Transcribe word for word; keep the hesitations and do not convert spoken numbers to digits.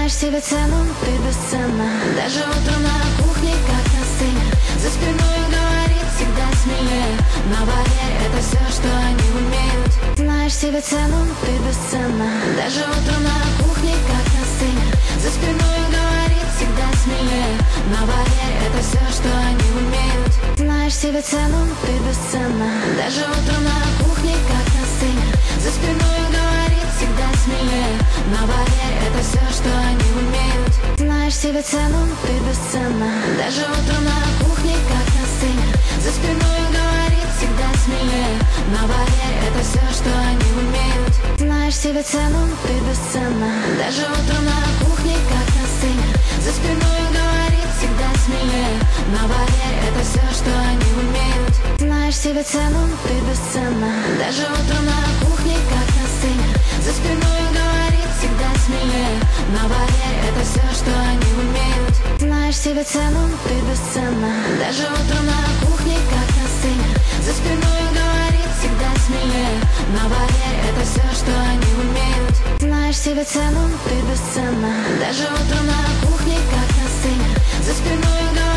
Знаешь себе цену, ты бесценна. Даже утром на кухне, как на сцене. За спиной говорит всегда смелее. Но поверь, это все, что они умеют. Знаешь себе цену, ты бесценна. Даже утром на кухне, как на сцене. За спиной говорит всегда смелее. Но поверь, это все, что они умеют. Знаешь себе цену, ты бесценна. Даже утром на кухне, как на сцене. За спиной говорит всегда смелее. Но поверь, это все, что они умеют. Знаешь себе цену, ты бесценна. Даже утром на кухне, как на сцене. За спиной говорит всегда смелее. Но поверь, это все, что они умеют. Знаешь себе цену, ты бесценна. Даже утром на кухне, как на сцене. За спиной говорит всегда смелее. Но поверь, это все, что они умеют. Знаешь себе цену, ты бесценна. Даже утром на кухне, как на сцене. За спиной говорит всегда смелее. Но поверь, это все, что они умеют. Знаешь себе цену, ты бесценна. Даже утром на кухне, как на сцене. За спиной говорит всегда смелее. Но поверь, это все, что они умеют. Знаешь себе цену, ты бесценна. Даже утром на кухне, как на сцене. За спиной говорит